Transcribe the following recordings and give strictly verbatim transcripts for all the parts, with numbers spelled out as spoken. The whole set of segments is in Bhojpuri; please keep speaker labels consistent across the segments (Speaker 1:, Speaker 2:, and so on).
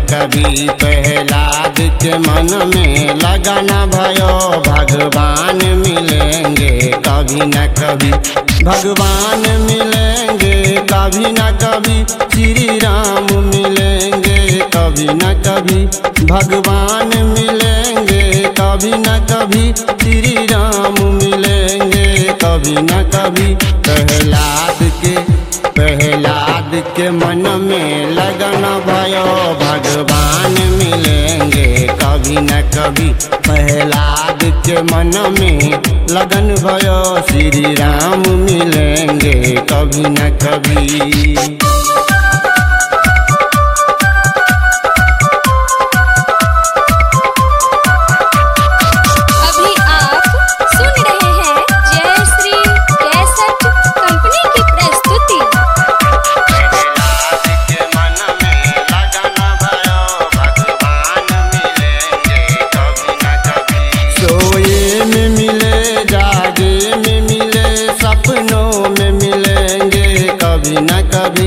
Speaker 1: कभी प्रहलाद के मन में लगन भयो भगवान मिलेंगे कभी न कभी, भगवान मिलेंगे कभी न कभी, श्री राम मिलेंगे कभी न कभी, भगवान मिलेंगे कभी न कभी, श्री राम मिलेंगे कभी न कभी। प्रहलाद के प्रहलाद के मन में लगन भयो भगवान मिलेंगे कभी न कभी, प्रहलाद के मन में लगन भयो श्री राम मिलेंगे कभी न कभी। कभी न कभी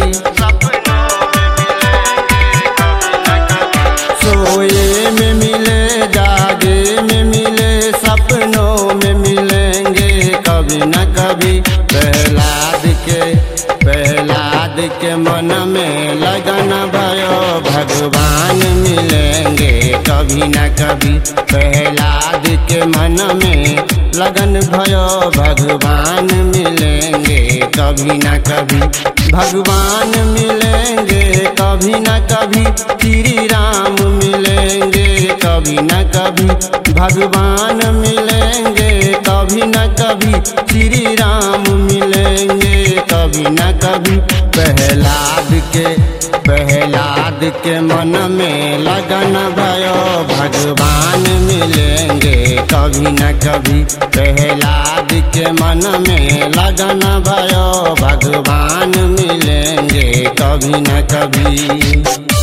Speaker 1: सोए में मिले जागे में मिले सपनों में मिलेंगे कभी न कभी। प्रहलाद के प्रहलाद के मन में लगन भयो भगवान मिलेंगे कभी न कभी, प्रहलाद के मन में लगन भयो भगवान मिलेंगे कभी न कभी, भगवान मिलेंगे कभी न कभी, श्री राम मिलेंगे कभी न कभी, भगवान मिलेंगे कभी न कभी, श्री राम मिलेंगे कभी न कभी। प्रहलाद के प्रहलाद के मन में लगन भयो भगवान मिलेंगे कभी न कभी, प्रहलाद के मन में लगन भयो भगवान मिलेंगे कभी न कभी।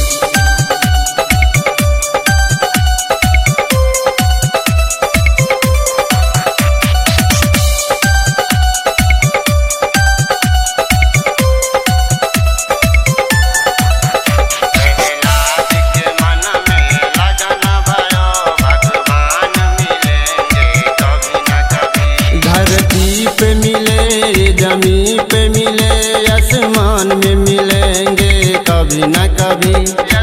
Speaker 1: जमीन पे मिले आसमान में मिलेंगे कभी न कभी,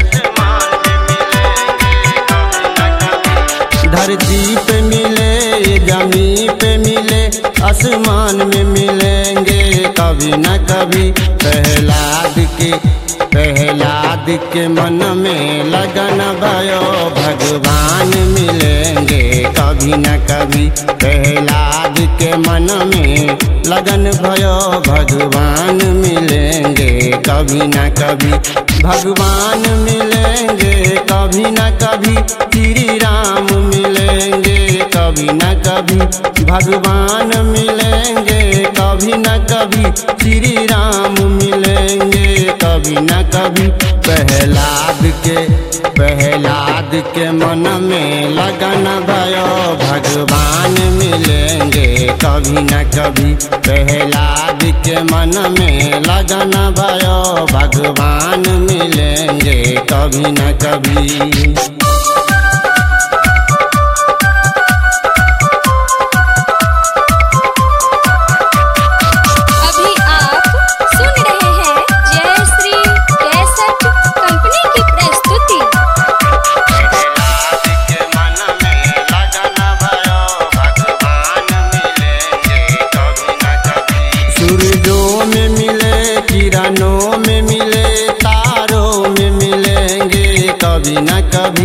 Speaker 1: धरती पे मिले जमीन पे मिले आसमान में मिलेंगे कभी न कभी। प्रहलाद के प्रहलाद के मन में लगन भयो भगवान मिलेंगे कभी न कभी, प्रहलाद के मन में लगन भयो भगवान मिलेंगे कभी न कभी, भगवान मिलेंगे कभी न कभी, श्री राम मिलेंगे कभी न कभी, भगवान मिलेंगे कभी न कभी, श्री राम मिलेंगे कभी न कभी। प्रहलाद के प्रहलाद के मन में लगन भयो भगवान मिलेंगे कभी न कभी, प्रहलाद के मन में लगन भयो भगवान मिलेंगे कभी न कभी। सूरजों में मिले किरणों में मिले तारों में मिलेंगे कभी न कभी,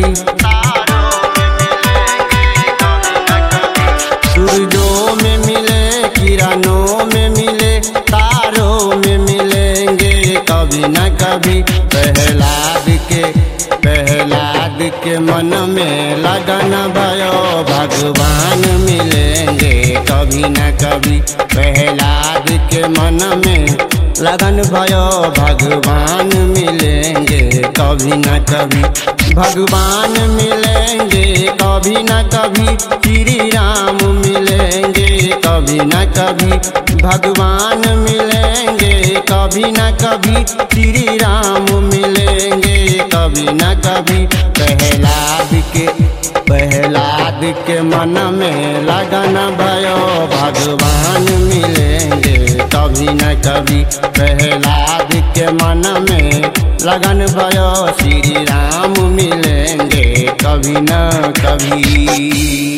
Speaker 1: सूरजों में मिले किरणों में मिले तारों में मिलेंगे कभी न कभी। प्रहलाद के प्रहलाद के मन में लगन भयो भगवान मिलेंगे कभी न कभी, प्रहलाद के मन में लगन भयो भगवान मिलेंगे कभी न कभी, भगवान मिलेंगे कभी न कभी, श्री राम मिलेंगे कभी न कभी, भगवान मिलेंगे कभी न कभी, श्री राम मिलेंगे कभी न कभी। के मन में लगन भयो भगवान मिलेंगे कभी न कभी। प्रहलाद के मन में लगन भयो श्री राम मिलेंगे कभी न कभी।